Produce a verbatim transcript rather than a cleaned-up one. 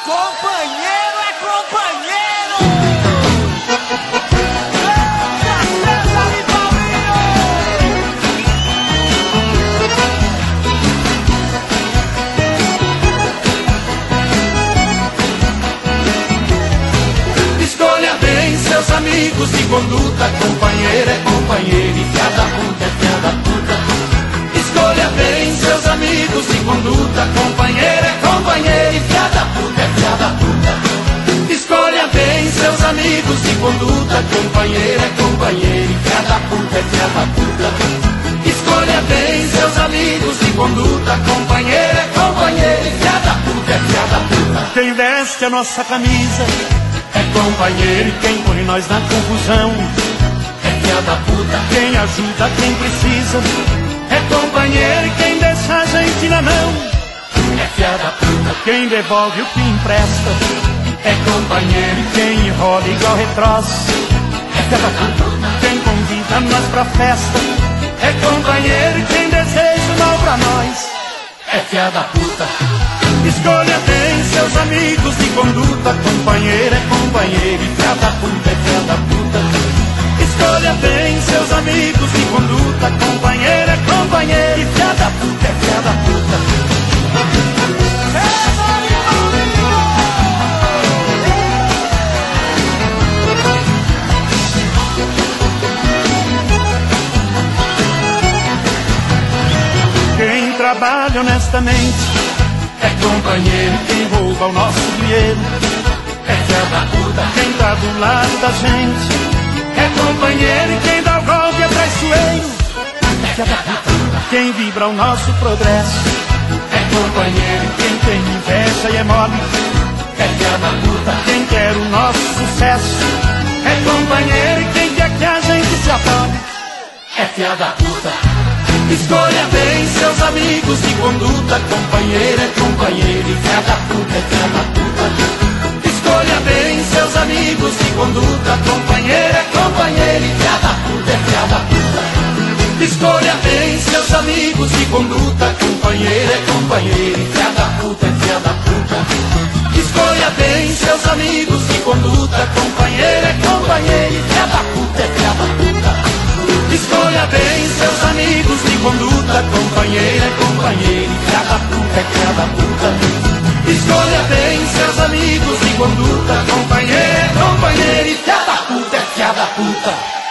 Companheiro é companheiro! Eita, César e Paulinho! Escolha bem seus amigos de conduta. Companheiro é companheiro e fiada puta é fiada puta. Escolha bem seus amigos de conduta. Companheiro é companheiro e fiada puta é fiada puta. Escolha bem seus amigos de conduta. Companheiro é companheiro e fiada puta é fiada puta. Escolha bem seus amigos de conduta. Companheiro é companheiro e fiada puta é fiada puta. Quem veste a nossa camisa é companheiro, e quem põe nós na confusão é fiada puta. Quem ajuda quem precisa é companheiro, e quem deixa a gente na mão é fiada puta. Quem devolve o que empresta é companheiro, e quem enrola igual retroço é fiada puta. Quem convida nós pra festa é companheiro, e quem deseja o mal pra nós é fiada puta. Escolha bem seus amigos de conduta. Companheiro é companheiro e fiada puta é fiada puta. Escolha bem seus amigos de conduta. Companheiro é companheiro e fiada puta é fiada puta. César e Paulinho! Quem trabalha honestamente é companheiro, quem rouba o nosso dinheiro é fiada puta. Quem tá do lado da gente é companheiro, e quem dá o golpe é traiçoeiro é fiada puta. Quem vibra o nosso progresso é companheiro, quem tem inveja e é mole é fiada puta. Quem quer o nosso sucesso é companheiro, e quem quer que a gente se afole é fiada puta. Escolha bem seus amigos de conduta. Companheiro é companheiro e fiada puta é fiada puta. Escolha bem seus amigos de conduta. Companheiro é companheiro e fiada puta é fiada puta. Escolha bem seus amigos de conduta. Companheiro é companheiro e fiada puta é fiada puta. Escolha bem seus amigos de conduta. Companheiro é companheiro e fiada puta é fiada puta. Escolha bem seus amigos de conduta. Companheiro é companheiro e fiada puta é fiada puta. Escolha bem seus amigos de conduta. Companheiro é companheiro e fiada puta é fiada puta.